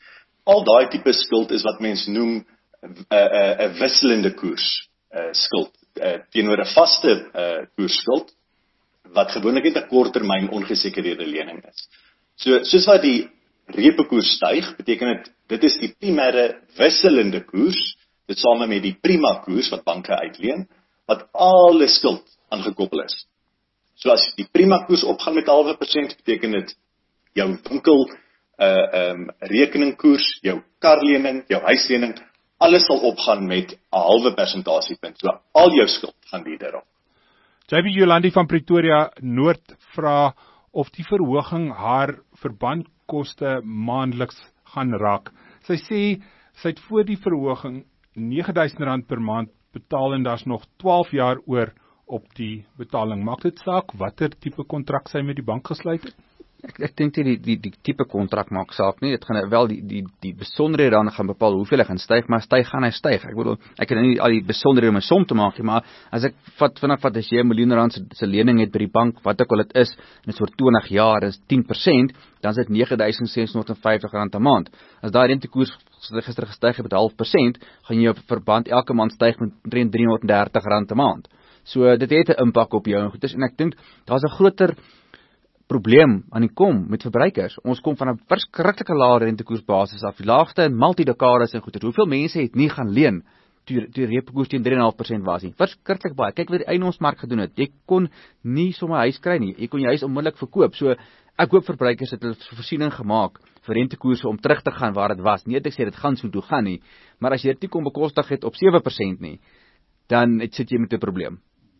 al daai tipe skuld is wat mens noem 'n uh, uh, uh, wisselende koers uh, skuld uh, teenoor 'n vaste uh, koersskuld wat gewoonlik net 'n korttermyn ongesekerde lening is. So soos wat die reepekoers styg, beteken dit dit is die primêre wisselende koers, dit same met die prima koers wat banke uitleen, wat alle skuld aangekoppel is. So as die prima koers opgaan met halwe persent, beteken dit jou winkel uh, um, rekeningkoers, jou karlening, jou huislening, alles sal opgaan met 'n halwe persentasiepunt. So al jou skuld gaan die daarop. J B Jolandi van Pretoria Noord vra of die verhoging haar verbandkoste maandeliks gaan raak. Sy sê sy het voor die verhoging nege duisend rand per maand betaal en daar's nog twaalf jaar oor op die betaling. Maak dit saak watter tipe kontrak sy met die bank gesluit het? Ek ek dink die die die tipe kontrak maak saak nie. Dit gaan wel die die die besonderhede dan gaan bepaal hoeveel hy gaan styg, maar styg gaan hy styg. Ek bedoel, ek kan nie al die besonderhede om 'n som te maak nie, maar as ek vat vanaf wat as jy 'n miljoen rand se, se lening het by die bank, wat ook al dit is, en dit is vir twintig jaar, is tien persent, dan is dit nege duisend ses honderd en vyftig rand 'n maand. As daai rentekoers gister gestyg het met half persent, gaan jou verband elke maand styg met driehonderd en dertig rand 'n maand. So dit het 'n impak op jou en goeders, en ek dink daar's 'n groter probleem aan die kom met verbruikers. Ons kom van 'n verskriklike lae rentekoersbasis af, die laagste in multidekades en goeders. Hoeveel mense het nie gaan leen toe die reepekoers teen drie komma vyf persent was nie? Verskriklik baie. Kyk wat die eiendomsmark gedoen het. Jy kon nie sommer 'n huis kry nie. Jy kon jou huis onmiddellik verkoop. So ek hoop verbruikers het 'n voorsiening gemaak vir rentekoerse om terug te gaan waar dit was. Nie dat ek sê dit gaan so toe gaan nie, maar as jy dit nie kon bekostig het op sewe persent nie, dan het sit jy met 'n probleem.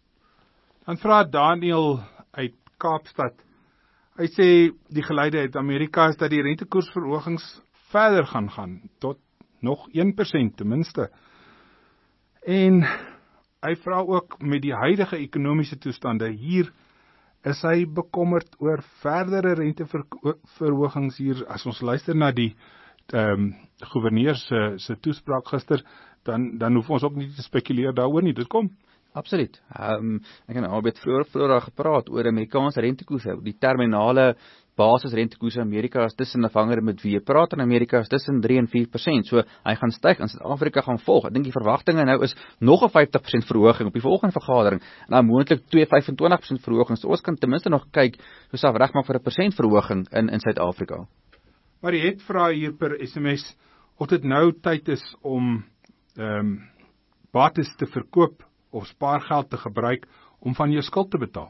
Dan vra Daniel uit Kaapstad. Hy sê die geleide uit Amerika is dat die rentekoersverhogings verder gaan gaan tot nog een persent ten minste. En hy vra ook met die huidige ekonomiese toestande hier, is hy bekommerd oor verdere renteverhogings hier. As ons luister na die um, gouverneur se se toespraak gister, dan dan hoef ons ook nie te spekuleer daaroor nie. Dit kom. Absoluut. Um, ek het al baie vroeër vroeër gepraat oor Amerikaanse rentekoerse. Die terminale basisrentekoerse in Amerika is tussen afhangende met wie jy praat in Amerika is tussen drie en vier persent. So hy gaan styg en Suid-Afrika gaan volg. Ek dink die verwagtinge nou is nog 'n vyftig persent verhoging op die volgende vergadering en dan moontlik twee komma vyf twee persent verhoging. So ons kan ten minste nog kyk hoe saf regmaak vir 'n persent verhoging in in Suid-Afrika. Maar jy het vra hier per S M S of dit nou tyd is om ehm um, bates te verkoop of spaargeld te gebruik om van jou skuld te betaal.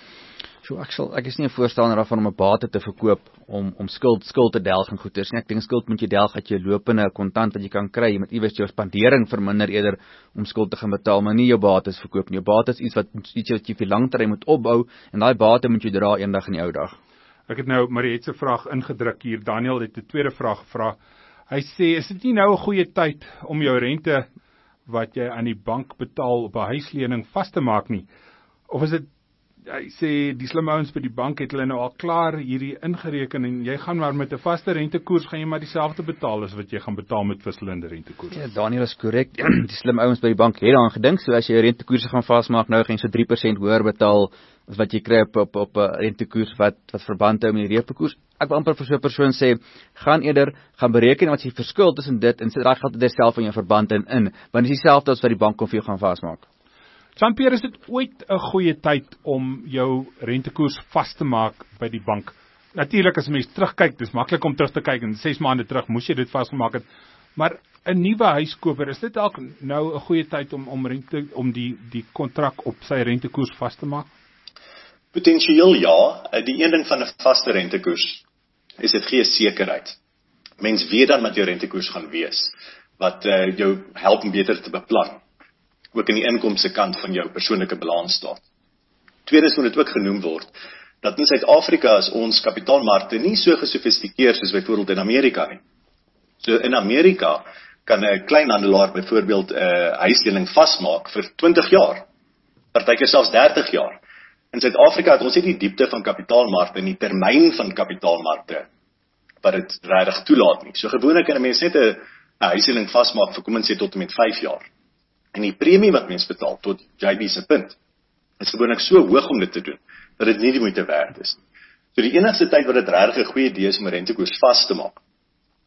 So ek sal ek is nie 'n voorstander daarvan om 'n bate te verkoop om om skuld skuld te delg en goeders nie. Ek dink skuld moet jy delg uit jou lopende kontant wat jy kan kry. Jy moet iewers jou spandering verminder eerder om skuld te gaan betaal, maar nie jou bates verkoop nie. Jou bates is iets wat iets wat jy vir langtermyn moet opbou en daai bate moet jy dra eendag in die ou dag. Ek het nou Mariet se vraag ingedruk hier. Daniel het 'n tweede vraag gevra. Hy sê, is dit nie nou 'n goeie tyd om jou rente wat jy aan die bank betaal op 'n huislening vas te maak nie? Of is dit, hy sê, die slim ouens by die bank het hulle nou al klaar hierdie ingereken en jy gaan maar met 'n vaste rentekoers gaan jy maar dieselfde betaal as wat jy gaan betaal met wisselende rentekoers. Ja, Daniel is korrek. Die slim ouens by die bank het daaraan gedink, so as jy jou rentekoerse gaan vasmaak, nou gaan jy so drie persent hoër betaal as wat jy kry op op op 'n rentekoers wat wat verband hou met die reepekoers. Ek wil amper vir so 'n persoon sê, gaan eerder gaan bereken wat jy verskil tussen dit en sit daai geld dit self van jou verband in in, want dit is dieselfde as wat die bank vir jou gaan vasmaak. Jean-Pierre, is dit ooit 'n goeie tyd om jou rentekoers vas te maak by die bank? Natuurlik as mens terugkyk, dis maklik om terug te kyk en ses maande terug moes jy dit vasgemaak het. Maar 'n nuwe huiskoper, is dit dalk nou 'n goeie tyd om om rente om die die kontrak op sy rentekoers vas te maak? Potensieel ja, die een ding van 'n vaste rentekoers is dit gee sekerheid. Mens weet dan wat jou rentekoers gaan wees, wat uh, jou help om beter te beplan, ook in die inkomste kant van jou persoonlike balans staat. Tweedens moet dit ook genoem word, dat in Suid-Afrika is ons kapitaalmarkte nie so gesofistikeerd soos byvoorbeeld in Amerika nie. So in Amerika kan 'n kleinhandelaar byvoorbeeld 'n uh, huislening vasmaak vir twintig jaar, partykeer selfs dertig jaar. In Suid-Afrika het ons nie die diepte van kapitaalmarkte en die termyn van kapitaalmarkte wat dit regtig toelaat nie. So gewoonlik kan 'n mens net 'n huislening vasmaak vir kom ons sê tot en met vyf jaar. En die premie wat mens betaal tot J B se punt is gewoonlik so hoog om dit te doen dat dit nie die moeite werd is. So die enigste tyd wat dit regtig 'n goeie idee is om 'n rentekoers vas te maak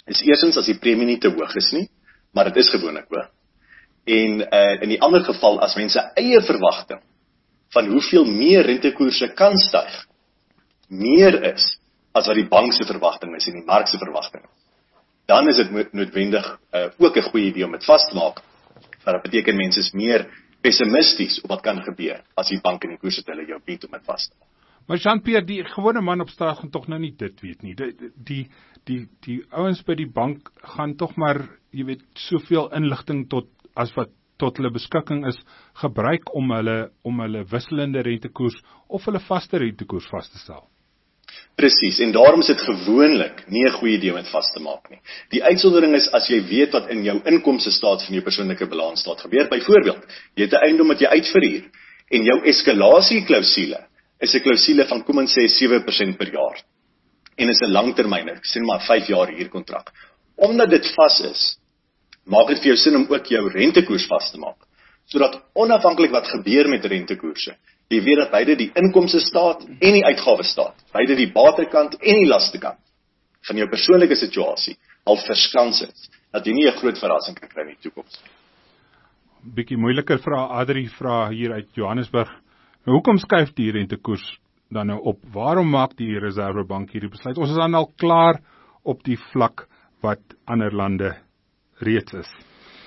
is eerstens as die premie nie te hoog is nie, maar dit is gewoonlik hoog. En uh, in die ander geval, as mense eie verwagting van hoeveel meer rentekoerse kan styg, meer is as wat die bank se verwagting is en die mark se verwagting is, dan is dit noodwendig uh, ook 'n goeie idee om dit vas te maak. Want dit beteken mense is meer pessimisties op wat kan gebeur as die bank en die koerse hulle jou bied om dit vas te maak. Maar Jean-Pierre, die gewone man op straat gaan tog nou nie dit weet nie. Die die die die ouens by die bank gaan tog maar, jy weet, soveel inligting tot as wat tot hulle beskikking is gebruik om hulle om hulle wisselende rentekoers of hulle vaste rentekoers vas te stel. Presies, en daarom is dit gewoonlik nie 'n goeie idee om dit vas te maak nie. Die uitsondering is as jy weet wat in jou inkomste staat van jou persoonlike balans staat gebeur. Byvoorbeeld, jy het 'n eiendom wat jy uitverhuur en jou eskalasie-klousule is 'n klousule van kom ons sê sewe persent per jaar. En is 'n langtermyn, ek sê maar vyf jaar huurkontrak. Omdat dit vas is, maak dit vir jou sin om ook jou rentekoers vas te maak, sodat onafhanklik wat gebeur met rentekoerse, jy weet dat beide die inkomste staat en die uitgawe staat, beide die batekant en die lastekant van jou persoonlike situasie al verskans is, dat jy nie 'n groot verrassing kan kry in die toekoms. Bietjie moeiliker vra Adri vra hier uit Johannesburg. Nou, hoekom skuif die rentekoers dan nou op? Waarom maak die Reservebank hierdie besluit? Ons is dan al klaar op die vlak wat ander lande reeds is.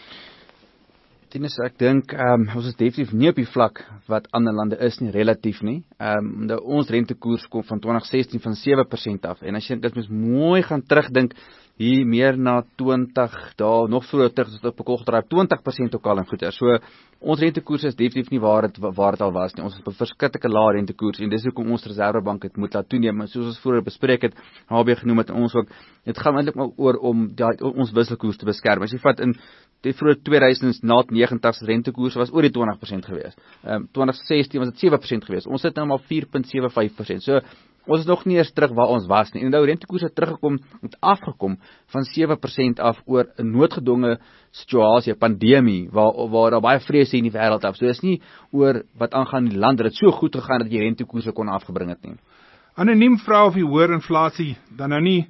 Tinus, ek dink um, ons is definitief nie op die vlak wat ander lande is nie, relatief nie. Um, nou, ons rentekoers kom van twintig sestien van sewe persent af, en as jy dit mens mooi gaan terugdink, hier meer na twintig, daar nog vroeër terug, as dit op bekog draai, twintig persent ook al en goeder. So, ons rentekoers is definitief nie waar het, waar het al was nie. Ons het 'n verskriklike lae rentekoers, en dis hoekom ons Reservebank het moet laat toeneem, maar soos ons vroeër bespreek het, H B genoem het, en ons ook, dit gaan eintlik maar oor om die, ons wisselkoers te beskerm. As jy vat in die vroeë tweeduisend na negentig se rentekoers was oor die twintig persent gewees. Um, twintig sestien was dit sewe persent gewees. Ons sit nou maar vier komma sewe vyf persent. So, ons is nog nie eens terug waar ons was nie. En nou rentekoers het teruggekom, het afgekom van sewe persent af oor 'n noodgedwonge situasie, 'n pandemie, waar waar daar baie vrees in die wêreld af. So dis nie oor wat aangaan in die land, dat dit so goed gegaan dat jy rentekoerse kon afgebring het nie. Anoniem vra of die hoër inflasie dan nou nie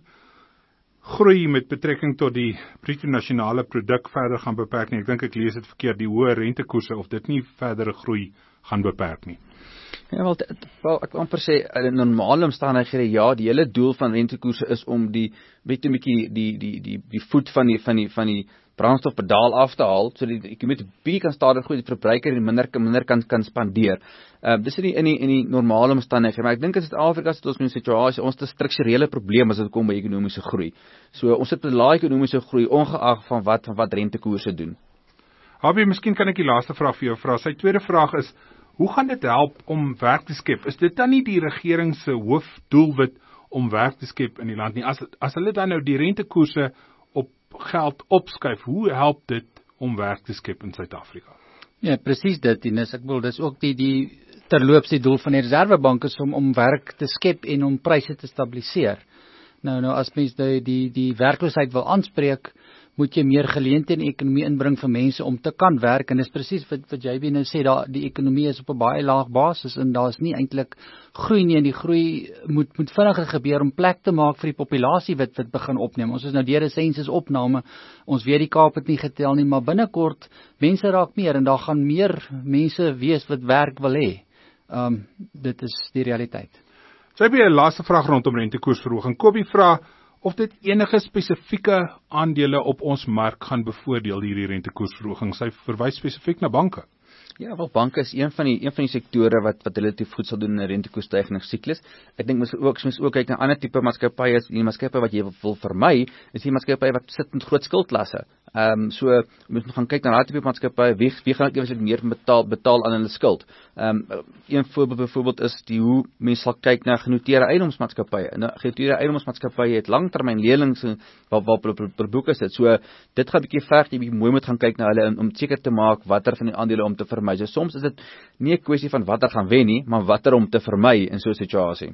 groei met betrekking tot die bruto nasionale produk verder gaan beperk nie. Ek dink ek lees dit verkeerd, die hoë rentekoerse, of dit nie verdere groei gaan beperk nie. Ja, wel, wel ek wil amper sê, in normale omstandighede, ja, die hele doel van rentekoerse is om die, weet jy, die, die, die, die, die voet van die, van die, van die brandstofpedaal af te haal, so die ekonomie bietjie kan stadig groei, die verbruiker en minder, minder kan, kan spandeer. Uh, dis in die, in die, in die normale omstandighede, maar ek dink in Suid-Afrika is dit ons met 'n situasie, ons het 'n strukturele probleem as dit kom by ekonomiese groei. So, ons het 'n lae ekonomiese groei, ongeag van wat, van wat rentekoerse doen. Habie, miskien kan ek die laaste vraag vir jou vra. Sy tweede vraag is, hoe gaan dit help om werk te skep? Is dit dan nie die regering se hoofdoelwit om werk te skep in die land nie? As, as hulle dan nou die rentekoerse op geld opskuif, hoe help dit om werk te skep in Suid-Afrika? Ja, presies dit, Ines. Ek wil, dis ook die, die terloops die doel van die Reservebank is om, om werk te skep en om pryse te stabiliseer. Nou, nou as mens die, die, die werkloosheid wil aanspreek, moet jy meer geleenthede in die ekonomie inbring vir mense om te kan werk, en dis presies wat, wat J B nou sê, daar, die ekonomie is op 'n baie laag basis, en daar is nie eintlik groei nie, en die groei moet, moet vinniger gebeur om plek te maak vir die populasie wat, wat begin opneem. Ons is nou deur 'n sensusopname, ons weet die Kaap het nie getel nie, maar binnekort, mense raak meer, en daar gaan meer mense wees wat werk wil hê. Um, dit is die realiteit. So heb jy 'n laaste vraag rondom rentekoersverhoging. Kobie vra of dit enige spesifieke aandele op ons mark gaan bevoordeel hierdie rentekoersverhoging. Sy verwys spesifiek na banke. Ja, wel, banke is een van die een van die sektore wat wat relatief goed sal doen in 'n rentekoersstygings siklus. Ek dink mens ook mens ook kyk na ander tipe maatskappye, die maatskappye wat jy wil vermy, is die maatskappye wat sit met groot skuldklasse. Ehm um, so mens moet gaan kyk na daai tipe maatskappye, wie wie gaan eintlik meer betaal betaal aan hulle skuld. Ehm um, een voorbeeld byvoorbeeld is die hoe mense sal kyk na genoteerde eiendomsmaatskappye. En genoteerde eiendomsmaatskappye het langtermyn lenings wat wat per, per boek is dit. So dit gaan 'n bietjie verg, jy bietjie mooi moet gaan kyk na hulle om, om seker te maak watter van die aandele om te vermy. So soms is dit nie 'n kwessie van watter gaan wen nie, maar watter om te vermy in so 'n situasie.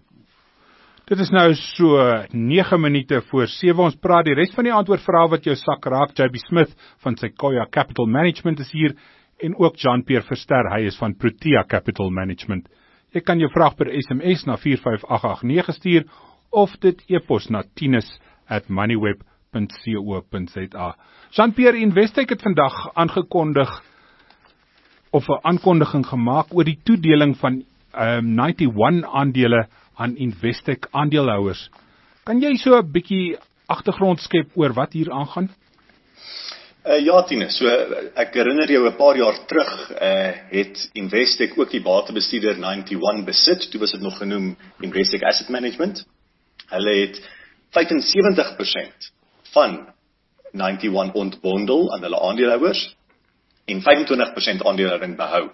Dit is nou so nege minute voor sewe. Ons praat die res van die antwoordvrae wat jou sak raak. J B Smith van Sequoia Capital Management is hier en ook Jean-Pierre Verster, hy is van Protea Capital Management. Jy kan jou vraag per S M S na vier vyf agt agt nege stuur of dit e-pos na tinus at moneyweb punt co punt za. Jean-Pierre, Investec het vandag aangekondig of 'n aankondiging gemaak oor die toedeling van um, eenennegentig aandele aan Investec aandeelhouers. Kan jy so 'n bietjie agtergrond skep oor wat hier aangaan? Uh, ja, Tine, so ek herinner jou 'n paar jaar terug uh, het Investec ook die batebestuurder eenennegentig besit, toe was dit nog genoem Investec Asset Management. Hulle het vyf en sewentig persent van eenennegentig ontbondel aan hulle aandeelhouers en vyf en twintig persent aandeelhouding behou.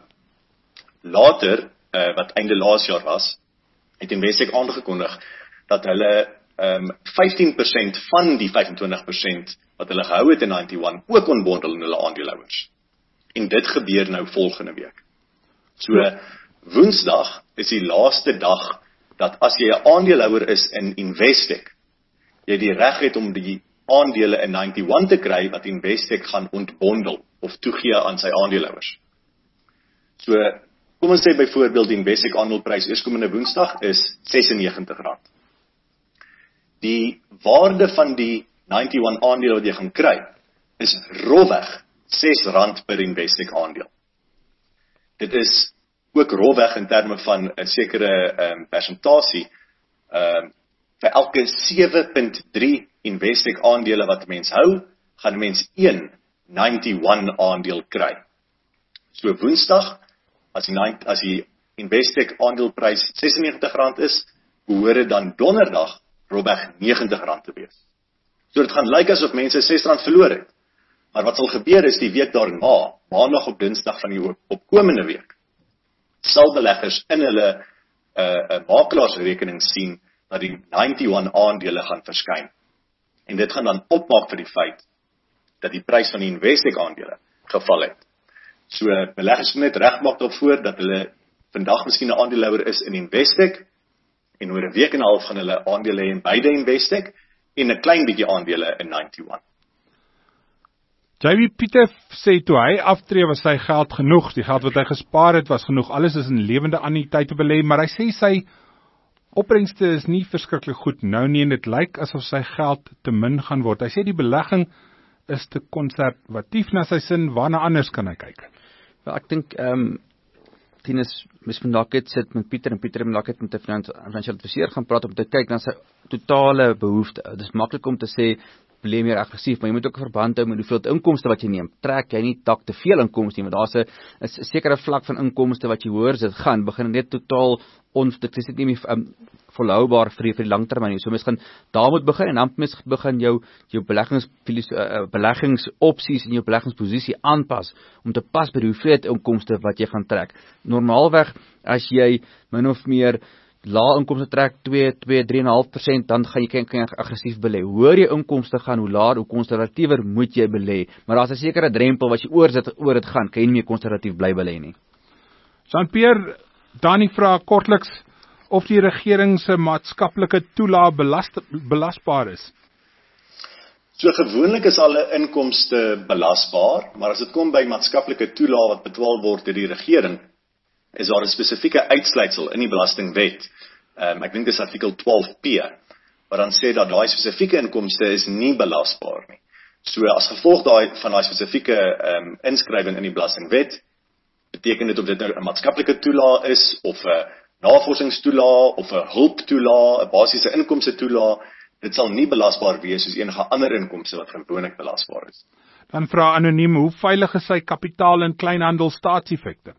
Later, uh, wat einde laas jaar was, het Investec aangekondig dat hulle um, vyftien persent van die vyf en twintig persent wat hulle gehou het in eenennegentig ook ontbondel in hulle aandeelhouers. En dit gebeur nou volgende week. So, Woensdag is die laaste dag dat as jy 'n aandeelhouer is in Investec, jy die reg het om die aandele in eenennegentig te kry wat Investec gaan ontbondel of toegee aan sy aandeelhouers. So, kom ons sê byvoorbeeld die Investec aandeleprys eerskomende Woensdag is sesennegentig rand. Die waarde van die eenennegentig aandele wat jy gaan kry, is rofweg ses rand per Investec aandeel. Dit is ook rofweg in terme van 'n sekere um, persentasie, um, vir elke sewe punt drie Investec aandele wat mens hou, gaan mens een eenennegentig aandeel kry. So Woensdag, as die, as die Investec aandeleprys sesennegentig rand is, behoort dit dan Donderdag rofweg negentig rand te wees. So dit gaan lyk asof mense ses rand verloor het. Maar wat sal gebeur is die week daarna, Maandag op Dinsdag van die opkomende week, sal beleggers in hulle uh, uh, makelaarsrekening sien dat die eenennegentig aandele gaan verskyn. En dit gaan dan opmaak vir die feit dat die prys van die Investec aandele geval het. So beleggers moet net regmaak daarvoor dat hulle vandag miskien 'n aandeelhouer is in Investec en oor 'n week en 'n half gaan hulle aandele hê in beide Investec en 'n klein bietjie aandele in eenennegentig. J B Pieter sê toe hy aftree was sy geld genoeg, die geld wat hy gespaar het was genoeg, alles is in lewende anniteit te belê, maar hy sê sy opbrengste is nie verskriklik goed nou nie en dit lyk asof sy geld te min gaan word. Hy sê die belegging is te konservatief na sy sin, waarna anders kan hy kyk? Wel, ek dink ehm um, Tinus mis vandag het sit met Pieter en Pieter vandag het met 'n finansiële adviseur gaan praat om te kyk na sy totale behoefte. Dit is maklik om te sê bly meer aggressief, maar jy moet ook 'n verband hou met hoeveel inkomste wat jy neem. Trek jy nie dalk te veel inkomste nie, want daar's 'n 'n sekere vlak van inkomste wat jy hoor dit gaan begin net totaal on dit is nie meer um, volhoubaar vir die, vir die langtermyn nie. So mens gaan daar moet begin en dan mens begin jou jou beleggings uh, beleggingsopsies en jou beleggingsposisie aanpas om te pas by die hoeveelheid inkomste wat jy gaan trek. Normaalweg as jy min of meer lae inkomste trek twee, twee, drie komma vyf persent, dan gaan jy kan, kan aggressief belê. Hoe jy inkomste gaan, hoe laer, hoe konservatiewer moet jy belê. Maar daar's 'n sekere drempel wat jy oor dit oor dit gaan, kan jy nie meer konservatief bly belê nie. Jean-Pierre, Dani vra kortliks of die regering se maatskaplike toelaag belast, belasbaar is. So gewoonlik is alle inkomste belasbaar, maar as dit kom by maatskaplike toelaag wat betaal word deur die regering, is daar 'n spesifieke uitsluitsel in die belastingwet. Um, ek dink dit is artikel twaalf P, wat dan sê dat daai spesifieke inkomste is nie belasbaar nie. So as gevolg daai van daai spesifieke um, inskrywing in die belastingwet, beteken dit of dit nou 'n maatskaplike toelaag is of 'n navorsingstoelaag of 'n hulptoelaag, 'n basiese inkomste toelaag, dit sal nie belasbaar wees soos enige ander inkomste wat gewoonlik belasbaar is. Dan vra anoniem, hoe veilig is sy kapitaal in kleinhandel staatseffekte?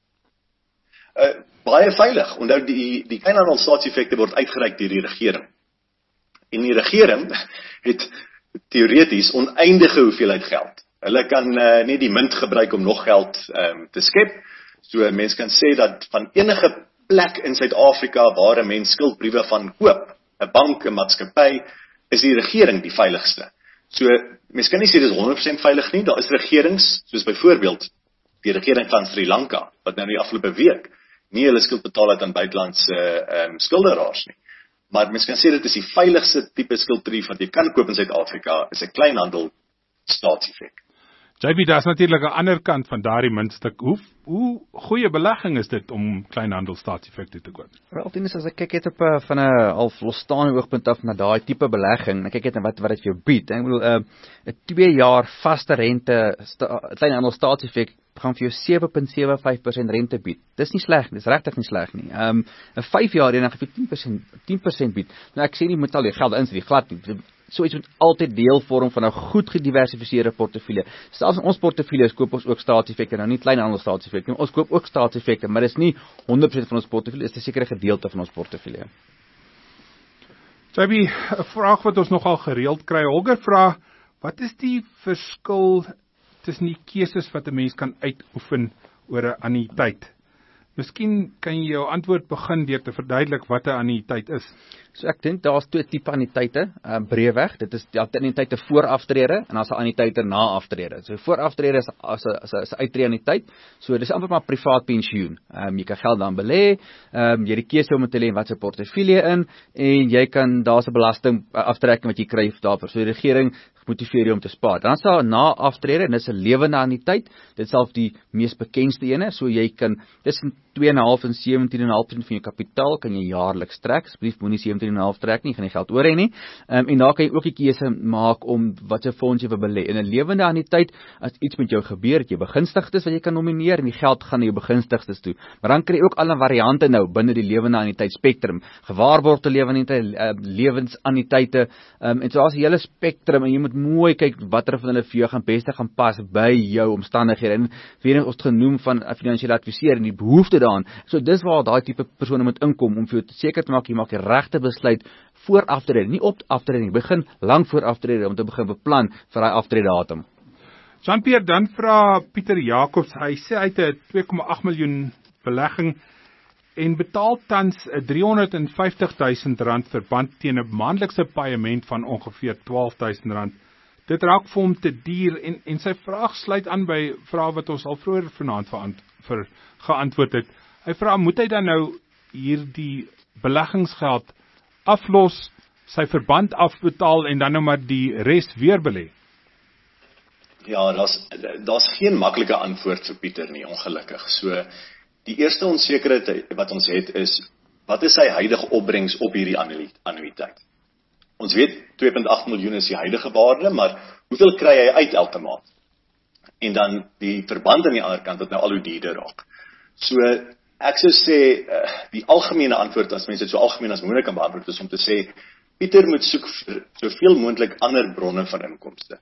Uh, baie veilig, onthou die, die kleinhandel staatseffekte word uitgereik deur die regering. En die regering het teoreties oneindige hoeveelheid geld. Hulle kan uh, nie die munt gebruik om nog geld um, te skep. So mense kan sê dat van enige plek in Suid-Afrika waar 'n mens skuldbriewe van koop, 'n bank, 'n maatskappy, is die regering die veiligste. So mense kan nie sê dit is honderd persent veilig nie. Daar is regerings, soos byvoorbeeld die regering van Sri Lanka, wat nou die afgelope week nie hulle skuld betaal het aan buitelandse um, skulderaars nie. Maar mens kan sê dit is die veiligste tipe skuldbrief wat jy kan koop in Suid-Afrika, is 'n kleinhandel staatseffek. J B, daar's natuurlik 'n ander kant van daardie muntstuk. Hoe hoe goeie belegging is dit om kleinhandelstaatseffekte te koop? Wel, tenminste as ek kyk het op 'n van 'n half losstaande oogpunt af na daai tipe belegging, en kyk net wat wat dit vir jou bied. Ek bedoel 'n uh, 'n twee jaar vaste rente kleinhandelstaatseffek gaan vir jou sewe komma sewe vyf persent rente bied. Dis nie sleg nie, dis regtig nie sleg nie. Ehm um, 'n vyf jaar eendag vir tien persent bied. Nou ek sê nie moet al die geld insit, glad nie. So iets moet altyd deel vorm van 'n goed gediversifiseerde portefeulje. Selfs in ons portefeuilles koop ons ook staatseffekte, nou nie kleinhandelstaatseffekte nie. Ons koop ook staatseffekte, maar dis nie honderd persent van ons portefeulje, dis 'n sekere gedeelte van ons portefeulje. J B, 'n vraag wat ons nogal gereeld kry. Holger vra, wat is die verskil tussen die keuses wat 'n mens kan uitoefen oor 'n anniteit? Miskien kan jy jou antwoord begin deur te verduidelik wat 'n anniteit is. So ek dink daar's twee tipe anniteite, uh, breëweg. Dit is die anniteite voor aftrede en dan 'n anniteite na aftrede. So voor aftrede is as 'n as 'n as 'n uittreë anniteit. So dis amper maar privaat pensioen. Ehm um, jy kan geld dan belê, ehm um, jy het die keuse om te lê in watter portefeulje in en jy kan daar's 'n belasting uh, aftrekking wat jy kry daarvoor. So die regering motiveer jou om te spaar. Dan is daar na aftrede en dis 'n lewende anniteit. Dit is self die mees bekendste ene. So jy kan tussen twee komma vyf en sewentien komma vyf persent van jou kapitaal kan jy jaarliks trek. Asseblief moenie sewentien komma vyf trek nie, gaan die geld oor hê nie. Um, en daar kan jy ook die keuse maak om wat 'n fonds jy wil belê. In 'n lewende anniteit, as iets met jou gebeur, het jy begunstigdes wat jy kan nomineer en die geld gaan na jou begunstigdes toe. Maar dan kry jy ook alle variante nou binne die lewende anniteit spektrum. Gewaarborgde lewende anniteit, uh, lewensanniteite, um, en so daar's 'n hele spektrum en jy moet mooi kyk watter van hulle vir jou gaan beste gaan pas by jou omstandighede. En weer ons het genoem van 'n finansiële adviseur en die behoefte daaraan. So dis waar daai tipe persone moet inkom om vir jou seker te maak jy maak die regte besluit voor aftrede, nie op aftrede nie. Begin lank voor aftrede om te begin beplan vir daai aftrede datum. Jean-Pierre, dan vra Pieter Jacobs, hy sê hy het 'n twee komma agt miljoen belegging en betaal tans 'n driehonderd en vyftig duisend rand verband teen 'n maandelikse paaiement van ongeveer twaalf duisend rand. Dit raak vir hom te duur en en sy vraag sluit aan by vrae wat ons al vroeër vanaand vir, vir geantwoord het. Hy vra, moet hy dan nou hierdie beleggingsgeld aflos, sy verband afbetaal en dan nou maar die res weer belê? Ja, daar's daar's geen maklike antwoord vir Pieter nie, ongelukkig. So die eerste onsekerheid wat ons het is, wat is sy huidige opbrengs op hierdie annuïteit? Ons weet twee komma agt miljoen is die huidige waarde, maar hoeveel kry hy uit elke maand? En dan die verband aan die ander kant wat nou al hoe duurder raak. So ek sou sê die algemene antwoord, as mense dit so algemeen as moontlik kan beantwoord, is om te sê Pieter moet soek vir soveel moontlik ander bronne van inkomste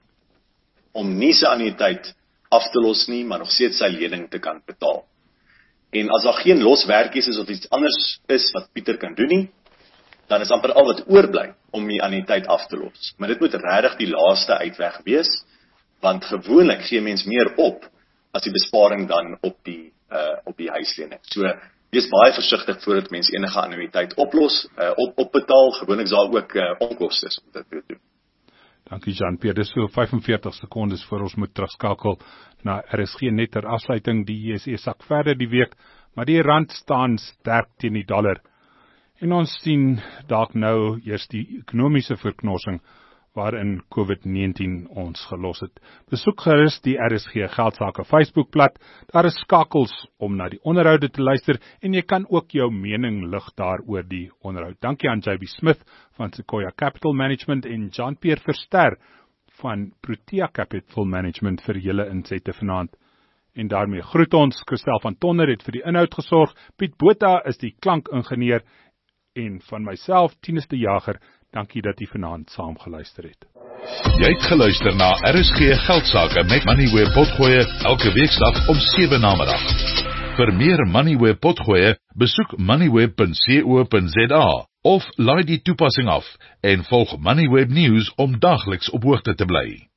om nie sy annuïteit af te los nie, maar nog steeds sy lening te kan betaal. En as daar geen loswerkies is of iets anders is wat Pieter kan doen nie, dan is amper al wat oorbly om die annuïteit af te los. Maar dit moet regtig die laaste uitweg wees, want gewoonlik gee mens meer op as die besparing dan op die uh, op die huislening. So wees baie versigtig voordat mens enige annuïteit oplos, uh, op opbetaal. Gewoonlik is daar ook uh, onkostes om dit te doen. Dankie Jean-Pierre, dis so vyfenveertig sekondes voor ons moet terugskakel na R S G net ter afsluiting. Die J S E sak verder die week, maar die rand staan sterk teen die dollar. En ons sien dalk nou eers die ekonomiese verknorsing waarin COVID negentien ons gelos het. Besoek gerus die R S G Geldsaake Facebookblad. Daar is skakels om na die onderhoude te luister en jy kan ook jou mening lig daaroor die onderhoud. Dankie aan J B Smith van Sequoia Capital Management en Jean-Pierre Verster van Protea Capital Management vir julle insette vanaand. En daarmee groet ons. Christel van Tonder het vir die inhoud gesorg. Piet Botha is die klankingenieur en van myself, Tinus de Jager, dankie dat jy vanaand saam geluister het. Jy het geluister na R S G Geldsaake met Moneyweb Potgoe elke weekdag om sewe namiddag. Vir meer Moneyweb Potgoe, besoek moneyweb punt co punt za of laai die toepassing af en volg Moneyweb News om dagliks op hoogte te bly.